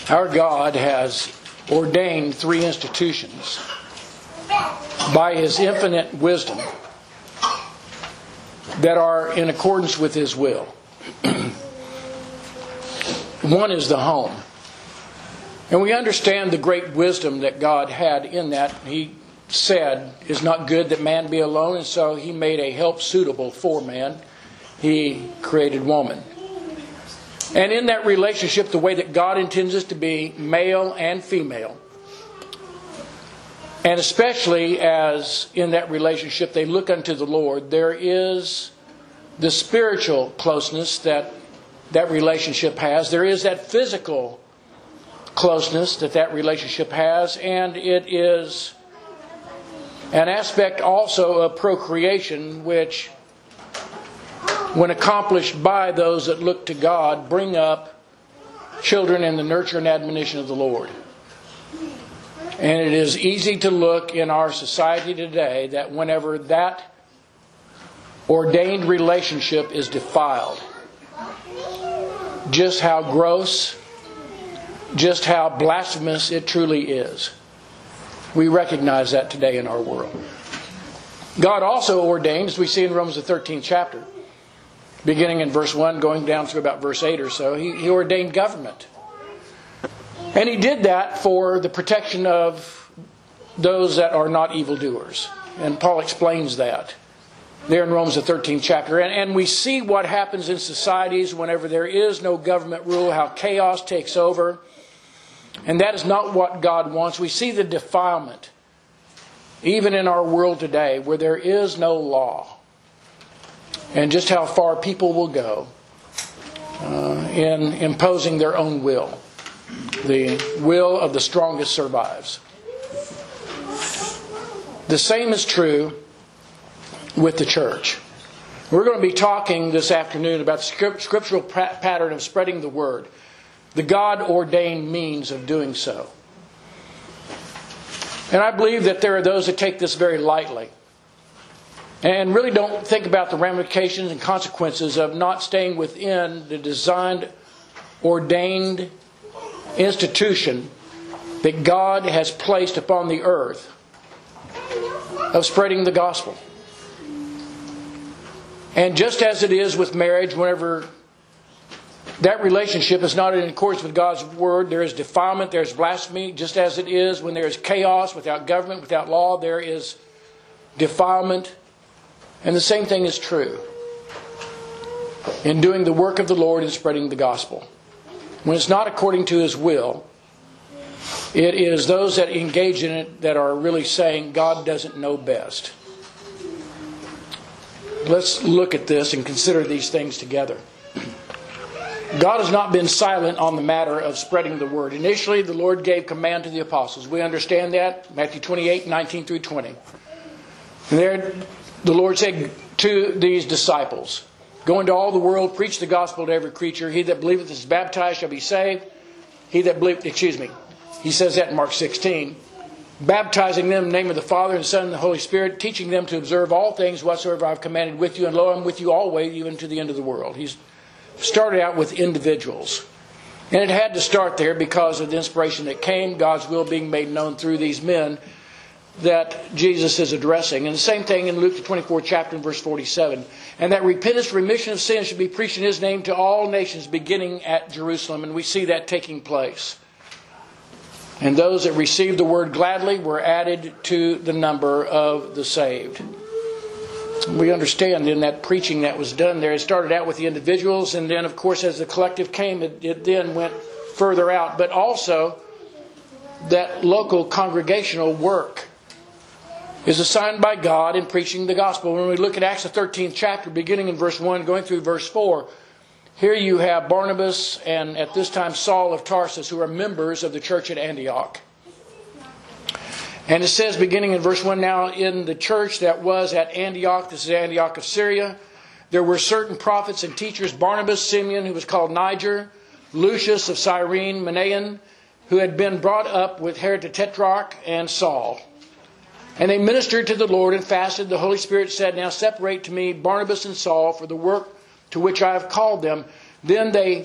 Our God has ordained three institutions by His infinite wisdom that are in accordance with His will. One is the home. And we understand the great wisdom that God had in that. He said, "It's not good that man be alone," and so He made a help suitable for man. He created woman. And in that relationship, the way that God intends us to be, male and female, and especially as in that relationship they look unto the Lord, there is the spiritual closeness that relationship has. There is that physical closeness that relationship has, and it is an aspect also of procreation, which, when accomplished by those that look to God, bring up children in the nurture and admonition of the Lord. And it is easy to look in our society today that whenever that ordained relationship is defiled, just how gross, just how blasphemous it truly is. We recognize that today in our world. God also ordained, as we see in Romans the 13th chapter, beginning in verse 1, going down through about verse 8 or so, He ordained government. And He did that for the protection of those that are not evildoers. And Paul explains that there in Romans the 13th chapter. And we see what happens in societies whenever there is no government rule, how chaos takes over. And that is not what God wants. We see the defilement, even in our world today, where there is no law. And just how far people will go in imposing their own will. The will of the strongest survives. The same is true with the church. We're going to be talking this afternoon about the scriptural pattern of spreading the word. The God-ordained means of doing so. And I believe that there are those that take this very lightly and really don't think about the ramifications and consequences of not staying within the designed, ordained institution that God has placed upon the earth of spreading the gospel. And just as it is with marriage, whenever that relationship is not in accordance with God's word, there is defilement, there is blasphemy. Just as it is when there is chaos, without government, without law, there is defilement. And the same thing is true in doing the work of the Lord and spreading the gospel. When it's not according to His will, it is those that engage in it that are really saying God doesn't know best. Let's look at this and consider these things together. God has not been silent on the matter of spreading the word. Initially, the Lord gave command to the apostles. We understand that. Matthew 28, 19 through 20. And there, the Lord said to these disciples, "Go into all the world, preach the gospel to every creature. He that believeth is baptized shall be saved. He says that in Mark 16. Baptizing them in the name of the Father and the Son and the Holy Spirit, teaching them to observe all things whatsoever I have commanded with you. And lo, I am with you always, even to the end of the world." He's started out with individuals. And it had to start there because of the inspiration that came, God's will being made known through these men that Jesus is addressing. And the same thing in Luke the 24th chapter and verse 47. "And that repentance, remission of sins should be preached in His name to all nations, beginning at Jerusalem." And we see that taking place. And those that received the word gladly were added to the number of the saved. We understand in that preaching that was done there, it started out with the individuals, and then, of course, as the collective came, it then went further out. But also, that local congregational work is assigned by God in preaching the gospel. When we look at Acts the 13th chapter, beginning in verse 1, going through verse 4, here you have Barnabas and at this time Saul of Tarsus, who are members of the church at Antioch. And it says, beginning in verse 1, "Now in the church that was at Antioch," this is Antioch of Syria, "there were certain prophets and teachers, Barnabas, Simeon, who was called Niger, Lucius of Cyrene, Manaen, who had been brought up with Herod the Tetrarch, and Saul. And they ministered to the Lord and fasted. The Holy Spirit said, 'Now separate to me Barnabas and Saul for the work to which I have called them.' Then they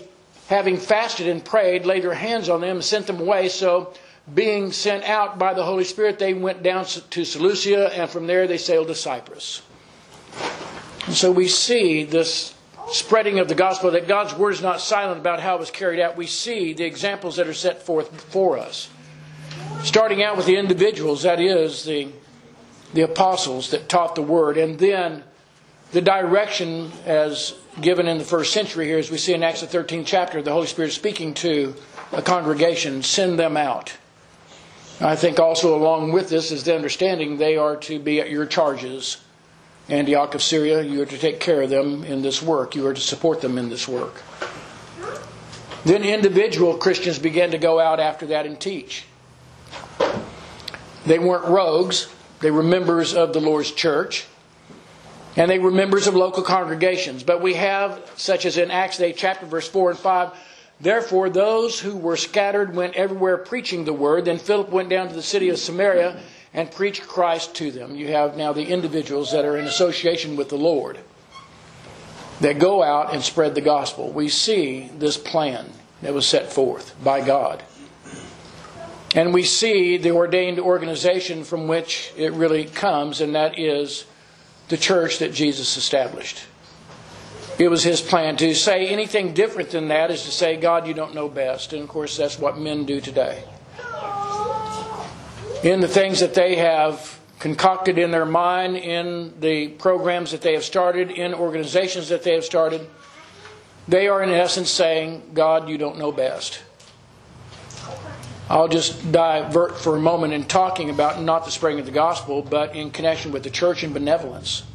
having fasted and prayed, laid their hands on them and sent them away. So being sent out by the Holy Spirit, they went down to Seleucia, and from there they sailed to Cyprus. And so we see this spreading of the gospel, that God's word is not silent about how it was carried out. We see the examples that are set forth before us. Starting out with the individuals, that is, the apostles that taught the word, and then the direction as given in the first century here, as we see in Acts the 13th chapter, the Holy Spirit speaking to a congregation, send them out. I think also along with this is the understanding they are to be at your charges. Antioch of Syria, you are to take care of them in this work. You are to support them in this work. Then individual Christians began to go out after that and teach. They weren't rogues. They were members of the Lord's church. And they were members of local congregations. But we have, such as in Acts 8 chapter verse 4 and 5, therefore those who were scattered went everywhere preaching the word. Then Philip went down to the city of Samaria and preached Christ to them. You have now the individuals that are in association with the Lord that go out and spread the gospel. We see this plan that was set forth by God. And we see the ordained organization from which it really comes, and that is the church that Jesus established. It was His plan. To say anything different than that is to say, God, you don't know best. And of course, that's what men do today. In the things that they have concocted in their mind, in the programs that they have started, in organizations that they have started, they are in essence saying, God, you don't know best. I'll just divert for a moment in talking about not the spreading of the gospel, but in connection with the church and benevolence.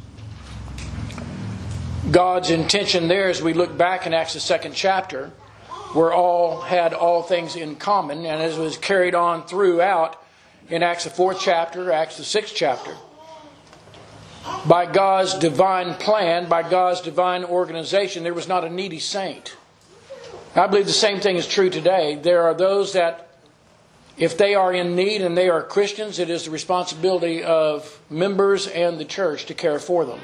God's intention there, as we look back in Acts the 2nd chapter, where all had all things in common, and as it was carried on throughout in Acts the 4th chapter, Acts the 6th chapter, by God's divine plan, by God's divine organization, there was not a needy saint. I believe the same thing is true today. There are those that, if they are in need and they are Christians, it is the responsibility of members and the church to care for them.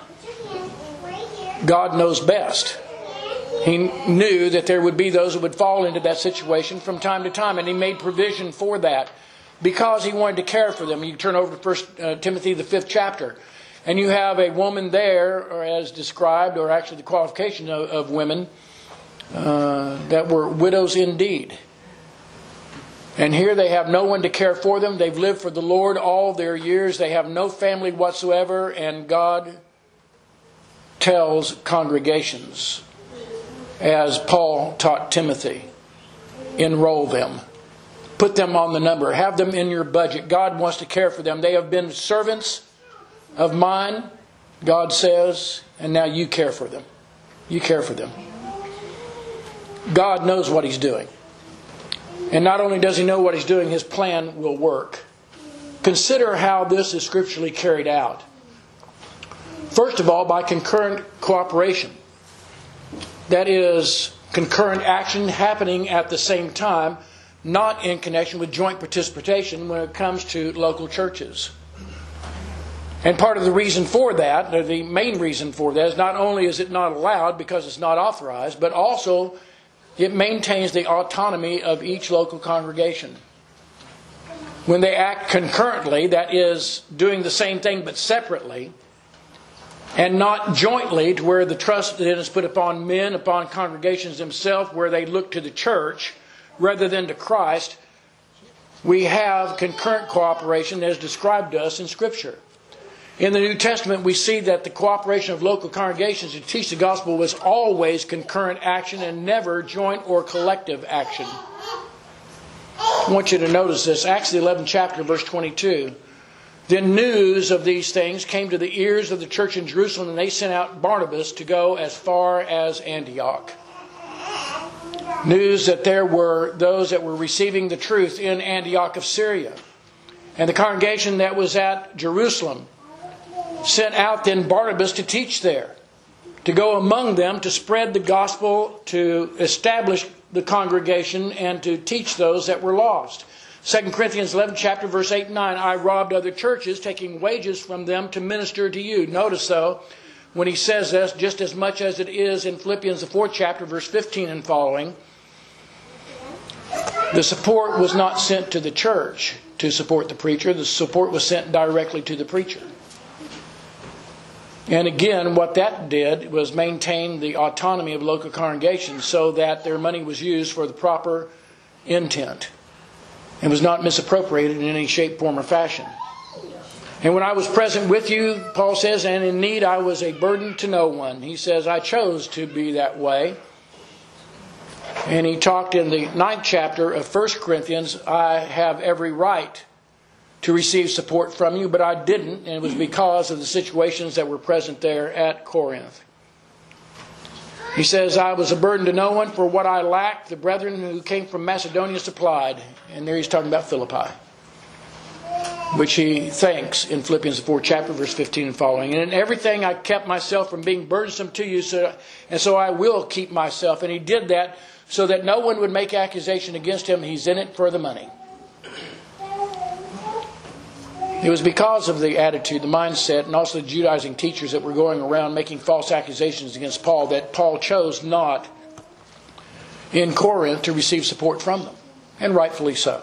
God knows best. He knew that there would be those who would fall into that situation from time to time, and He made provision for that because He wanted to care for them. You turn over to 1 Timothy, the 5th chapter, and you have a woman there, or as described, or actually the qualification of women that were widows indeed. And here they have no one to care for them. They've lived for the Lord all their years. They have no family whatsoever. And God tells congregations, as Paul taught Timothy, enroll them. Put them on the number. Have them in your budget. God wants to care for them. They have been servants of mine, God says, and now you care for them. You care for them. God knows what He's doing. And not only does He know what He's doing, His plan will work. Consider how this is scripturally carried out. First of all, by concurrent cooperation. That is, concurrent action happening at the same time, not in connection with joint participation when it comes to local churches. And part of the reason for that, or the main reason for that, is not only is it not allowed because it's not authorized, but also it maintains the autonomy of each local congregation. When they act concurrently, that is, doing the same thing but separately, and not jointly, to where the trust then is put upon men, upon congregations themselves, where they look to the church rather than to Christ, we have concurrent cooperation as described to us in Scripture. In the New Testament, we see that the cooperation of local congregations to teach the gospel was always concurrent action and never joint or collective action. I want you to notice this. Acts the 11th chapter, verse 22. Then news of these things came to the ears of the church in Jerusalem, and they sent out Barnabas to go as far as Antioch. News that there were those that were receiving the truth in Antioch of Syria. And the congregation that was at Jerusalem sent out then Barnabas to teach there, to go among them, to spread the gospel, to establish the congregation, and to teach those that were lost. 2 Corinthians 11 chapter verse 8 and 9, I robbed other churches, taking wages from them to minister to you. Notice though, when he says this, just as much as it is in Philippians, the 4th chapter, verse 15 and following. The support was not sent to the church to support the preacher. The support was sent directly to the preacher. And again, what that did was maintain the autonomy of local congregations so that their money was used for the proper intent and was not misappropriated in any shape, form, or fashion. And when I was present with you, Paul says, and in need I was a burden to no one. He says, I chose to be that way. And he talked in the 9th chapter of 1 Corinthians, I have every right to receive support from you, but I didn't, and it was because of the situations that were present there at Corinth. He says, I was a burden to no one, for what I lacked, the brethren who came from Macedonia supplied. And there he's talking about Philippi, which he thanks in Philippians 4 chapter, verse 15 and following. And in everything I kept myself from being burdensome to you, and so I will keep myself. And he did that so that no one would make accusation against him. He's in it for the money. It was because of the attitude, the mindset, and also the Judaizing teachers that were going around making false accusations against Paul that Paul chose not in Corinth to receive support from them. And rightfully so.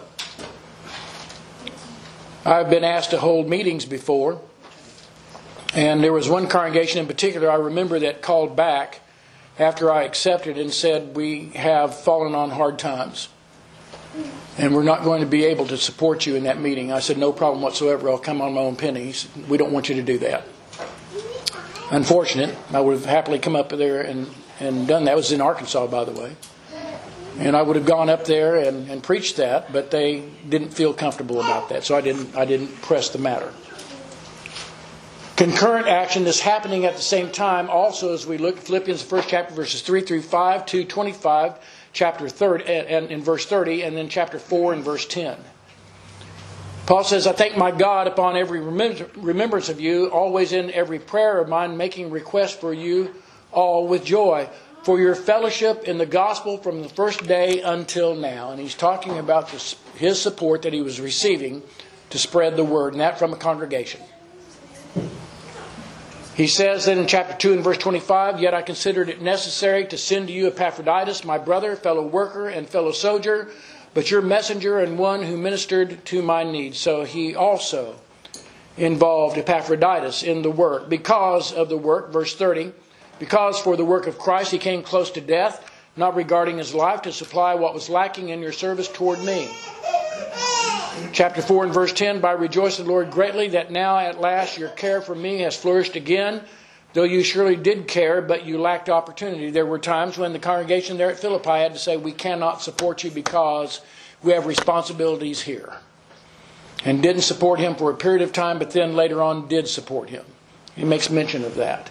I've been asked to hold meetings before. And there was one congregation in particular I remember that called back after I accepted and said, we have fallen on hard times. And we're not going to be able to support you in that meeting. I said, no problem whatsoever. I'll come on my own penny. He said, we don't want you to do that. Unfortunate. I would have happily come up there and done that. It was in Arkansas, by the way. And I would have gone up there and preached that, but they didn't feel comfortable about that. So I didn't press the matter. Concurrent action is happening at the same time also as we look at Philippians 1st chapter verses 3 through 5 to 25. Chapter 3 and in verse 30, and then chapter 4 and verse 10. Paul says, I thank my God upon every remembrance of you, always in every prayer of mine, making request for you all with joy, for your fellowship in the gospel from the first day until now. And he's talking about his support that he was receiving to spread the word, and that from a congregation. He says then in chapter 2 and verse 25, yet I considered it necessary to send to you Epaphroditus, my brother, fellow worker, and fellow soldier, but your messenger and one who ministered to my needs. So he also involved Epaphroditus in the work. Because of the work, verse 30, because for the work of Christ he came close to death, not regarding his life, to supply what was lacking in your service toward me. Chapter 4 and verse 10, by rejoicing the Lord greatly that now at last your care for me has flourished again, though you surely did care, but you lacked opportunity. There were times when the congregation there at Philippi had to say, we cannot support you because we have responsibilities here. And didn't support him for a period of time, but then later on did support him. He makes mention of that.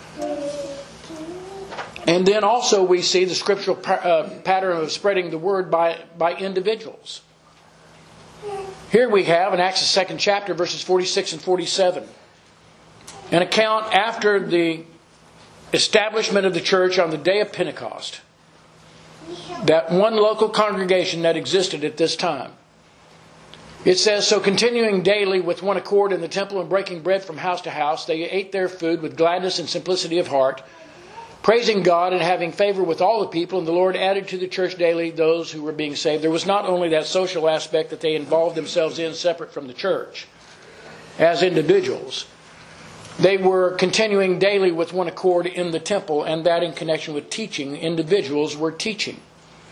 And then also we see the scriptural pattern of spreading the word by individuals. Here we have in Acts the 2nd chapter, verses 46 and 47, an account after the establishment of the church on the day of Pentecost. That one local congregation that existed at this time. It says, so continuing daily with one accord in the temple and breaking bread from house to house, they ate their food with gladness and simplicity of heart, praising God and having favor with all the people, and the Lord added to the church daily those who were being saved. There was not only that social aspect that they involved themselves in separate from the church as individuals. They were continuing daily with one accord in the temple, and that in connection with teaching. Individuals were teaching.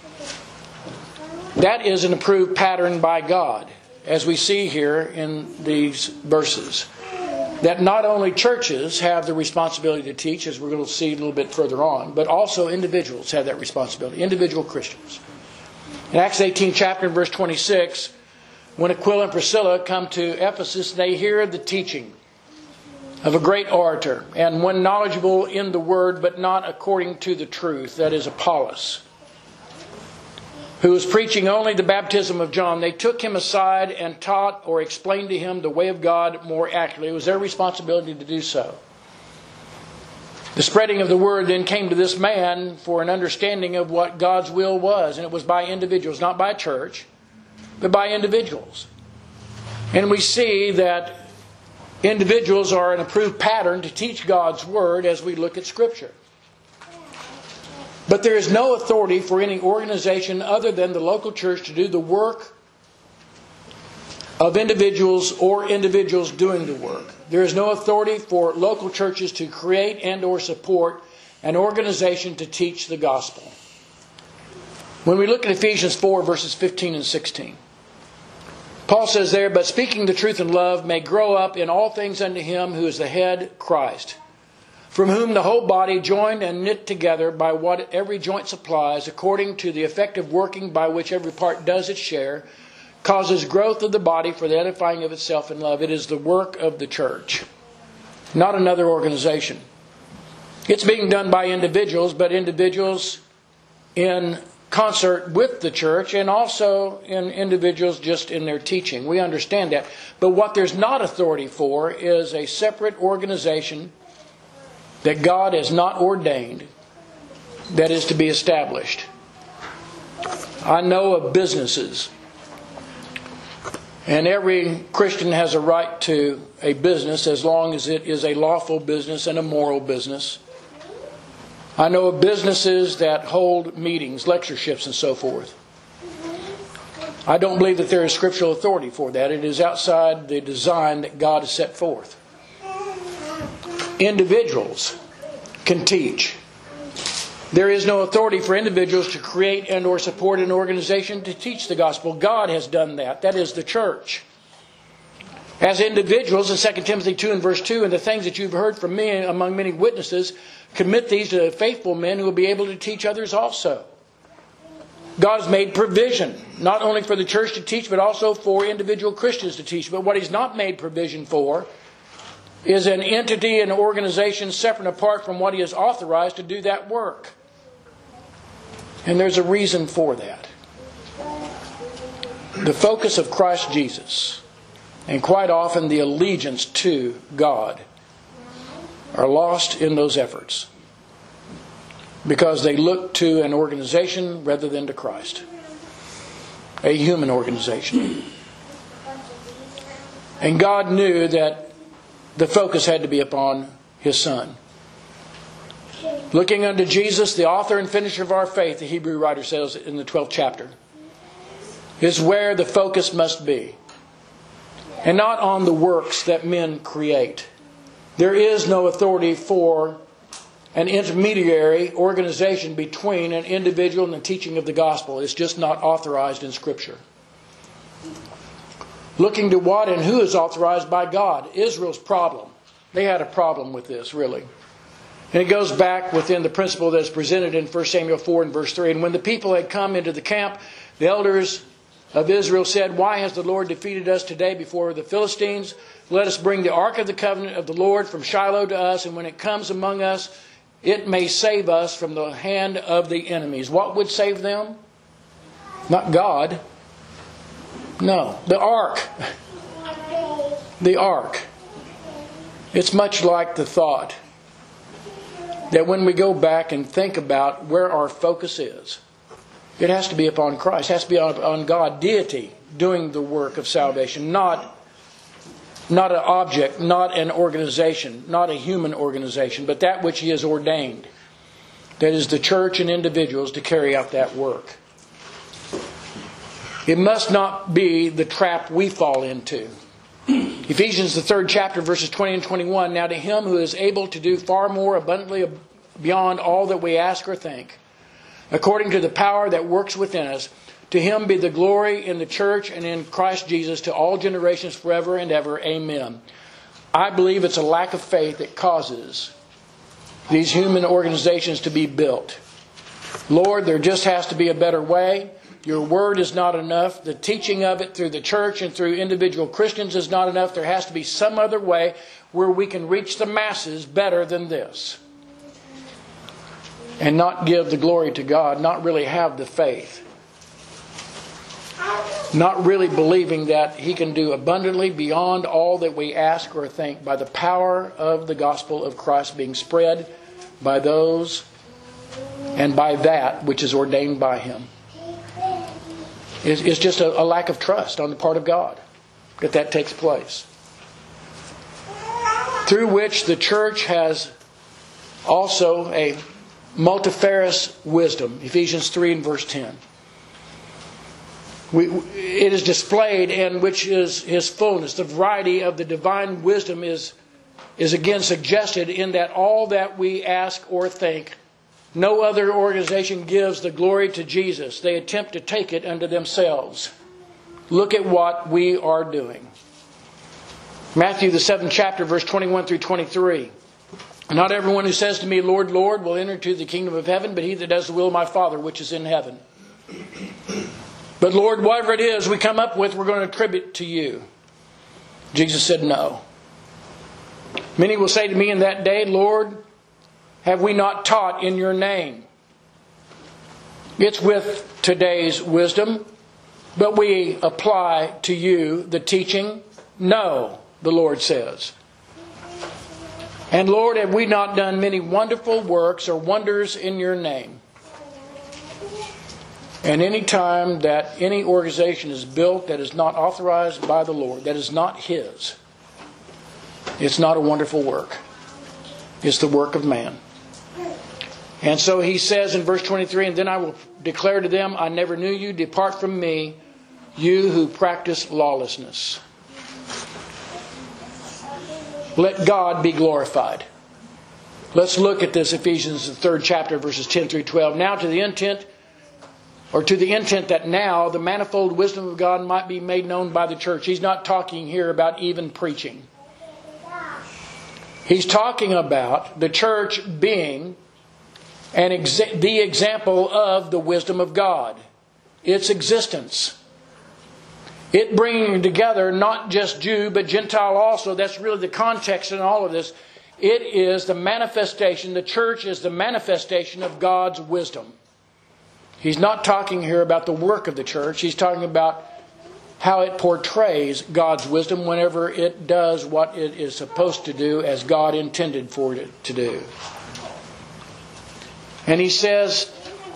That is an approved pattern by God, as we see here in these verses. That not only churches have the responsibility to teach, as we're going to see a little bit further on, but also individuals have that responsibility, individual Christians. In Acts 18 chapter and verse 26, when Aquila and Priscilla come to Ephesus, they hear the teaching of a great orator, and one knowledgeable in the word, but not according to the truth, that is Apollos, who was preaching only the baptism of John. They took him aside and taught or explained to him the way of God more accurately. It was their responsibility to do so. The spreading of the word then came to this man for an understanding of what God's will was. And it was by individuals, not by a church, but by individuals. And we see that Individuals are an approved pattern to teach God's Word as we look at Scripture. But there is no authority for any organization other than the local church to do the work of individuals or individuals doing the work. There is no authority for local churches to create and or support an organization to teach the gospel. When we look at Ephesians 4 verses 15 and 16, Paul says there, "But speaking the truth in love may grow up in all things unto Him who is the head, Christ, from whom the whole body, joined and knit together by what every joint supplies, according to the effective working by which every part does its share, causes growth of the body for the edifying of itself in love." It is the work of the church, not another organization. It's being done by individuals, but individuals in concert with the church, and also in individuals just in their teaching. We understand that. But what there's not authority for is a separate organization that God has not ordained that is to be established. I know of businesses, and every Christian has a right to a business as long as it is a lawful business and a moral business. I know of businesses that hold meetings, lectureships, and so forth. I don't believe that there is scriptural authority for that. It is outside the design that God has set forth. Individuals can teach. There is no authority for individuals to create and or support an organization to teach the gospel. God has done that. That is the church. As individuals, in 2 Timothy 2 and verse 2, "And the things that you've heard from me among many witnesses, commit these to faithful men who will be able to teach others also." God has made provision, not only for the church to teach, but also for individual Christians to teach. But what He's not made provision for is an entity, an organization separate and apart from what He has authorized to do that work. And there's a reason for that. The focus of Christ Jesus, and quite often the allegiance to God, are lost in those efforts because they look to an organization rather than to Christ. A human organization. And God knew that the focus had to be upon His Son. Looking unto Jesus, the author and finisher of our faith, the Hebrew writer says in the 12th chapter, is where the focus must be. And not on the works that men create. There is no authority for an intermediary organization between an individual and the teaching of the gospel. It's just not authorized in Scripture. Looking to what and who is authorized by God. Israel's problem. They had a problem with this, really. And it goes back within the principle that is presented in 1 Samuel 4 and verse 3. "And when the people had come into the camp, the elders of Israel said, Why has the Lord defeated us today before the Philistines? Let us bring the ark of the covenant of the Lord from Shiloh to us, and when it comes among us, it may save us from the hand of the enemies." What would save them? Not God. No, the ark. The ark. It's much like the thought that when we go back and think about where our focus is, it has to be upon Christ. It has to be on God, deity, doing the work of salvation. Not an object, not an organization, not a human organization, but that which He has ordained. That is the church and individuals to carry out that work. It must not be the trap we fall into. Ephesians, the 3rd chapter, verses 20 and 21. "Now to Him who is able to do far more abundantly beyond all that we ask or think, according to the power that works within us, to Him be the glory in the church and in Christ Jesus to all generations forever and ever. Amen." I believe it's a lack of faith that causes these human organizations to be built. Lord, there just has to be a better way. Your word is not enough. The teaching of it through the church and through individual Christians is not enough. There has to be some other way where we can reach the masses better than this. And not give the glory to God, not really have the faith. Not really believing that He can do abundantly beyond all that we ask or think by the power of the gospel of Christ being spread by those and by that which is ordained by Him. It's just a lack of trust on the part of God that takes place. through which the church has also a multifarious wisdom. Ephesians 3 and verse 10. It is displayed, and which is His fullness. The variety of the divine wisdom is again suggested in that all that we ask or think, no other organization gives the glory to Jesus. They attempt to take it unto themselves. Look at what we are doing. Matthew the 7th chapter, verse 21 through 23. Not everyone who says to me, Lord, Lord, will enter into the kingdom of heaven, but he that does the will of my Father which is in heaven. But Lord, whatever it is we come up with, we're going to attribute to you. Jesus said no. Many will say to me in that day, Lord, have we not taught in your name? It's with today's wisdom, but we apply to you the teaching. No, the Lord says. And Lord, have we not done many wonderful works or wonders in your name? And any time that any organization is built that is not authorized by the Lord, that is not His, it's not a wonderful work. It's the work of man. And so He says in verse 23, and then I will declare to them, I never knew you. Depart from me, you who practice lawlessness. Let God be glorified. Let's look at this Ephesians, the 3rd chapter, verses 10 through 12. Now to the intent that now the manifold wisdom of God might be made known by the church. He's not talking here about even preaching. He's talking about the church being the example of the wisdom of God. Its existence. It bringing together not just Jew but Gentile also. That's really the context in all of this. It is the manifestation. The church is the manifestation of God's wisdom. He's not talking here about the work of the church. He's talking about how it portrays God's wisdom whenever it does what it is supposed to do as God intended for it to do. And he says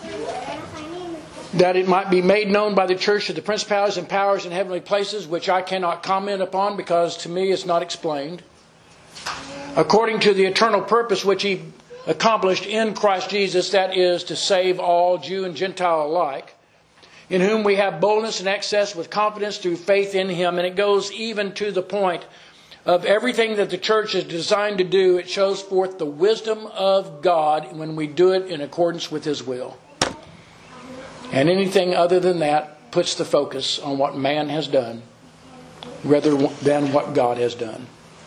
that it might be made known by the church to the principalities and powers in heavenly places, which I cannot comment upon because to me it's not explained. According to the eternal purpose which He accomplished in Christ Jesus, that is to save all, Jew and Gentile alike, in whom we have boldness and access with confidence through faith in Him. And it goes even to the point of everything that the church is designed to do. It shows forth the wisdom of God when we do it in accordance with His will. And anything other than that puts the focus on what man has done rather than what God has done.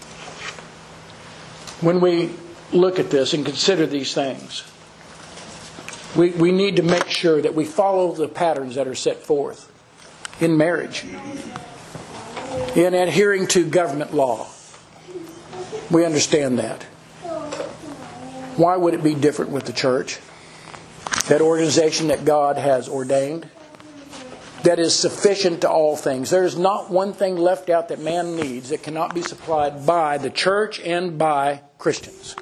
When we look at this and consider these things, we need to make sure that we follow the patterns that are set forth in marriage, in adhering to government law. We understand that. Why would it be different with the church? That organization that God has ordained, that is sufficient to all things. There is not one thing left out that man needs that cannot be supplied by the church and by Christians.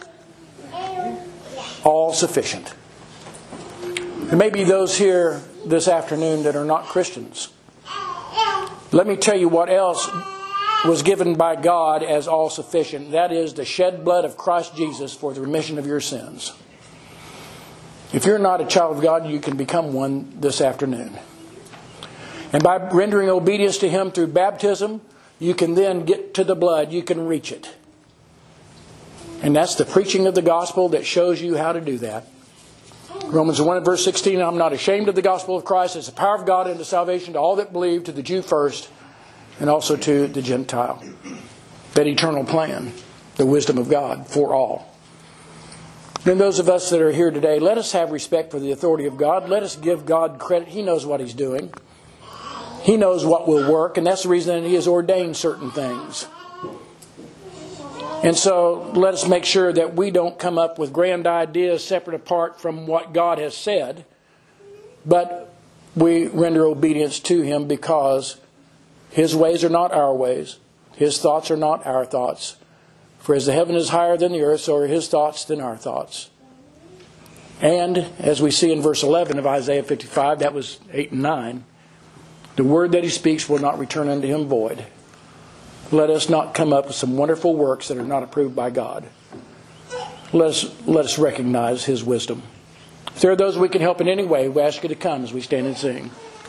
All sufficient. There may be those here this afternoon that are not Christians. Let me tell you what else was given by God as all sufficient. That is the shed blood of Christ Jesus for the remission of your sins. If you're not a child of God, you can become one this afternoon. And by rendering obedience to Him through baptism, you can then get to the blood. You can reach it. And that's the preaching of the gospel that shows you how to do that. Romans 1 and verse 16, I'm not ashamed of the gospel of Christ. It's the power of God unto salvation to all that believe, to the Jew first, and also to the Gentile. That eternal plan, the wisdom of God for all. Then those of us that are here today, let us have respect for the authority of God. Let us give God credit. He knows what He's doing. He knows what will work, and that's the reason that He has ordained certain things. And so let us make sure that we don't come up with grand ideas separate apart from what God has said, but we render obedience to Him because His ways are not our ways. His thoughts are not our thoughts. For as the heaven is higher than the earth, so are His thoughts than our thoughts. And as we see in verse 11 of Isaiah 55, that was 8 and 9, the word that He speaks will not return unto Him void, Let us not come up with some wonderful works that are not approved by God. Let us recognize His wisdom. If there are those we can help in any way, we ask you to come as we stand and sing.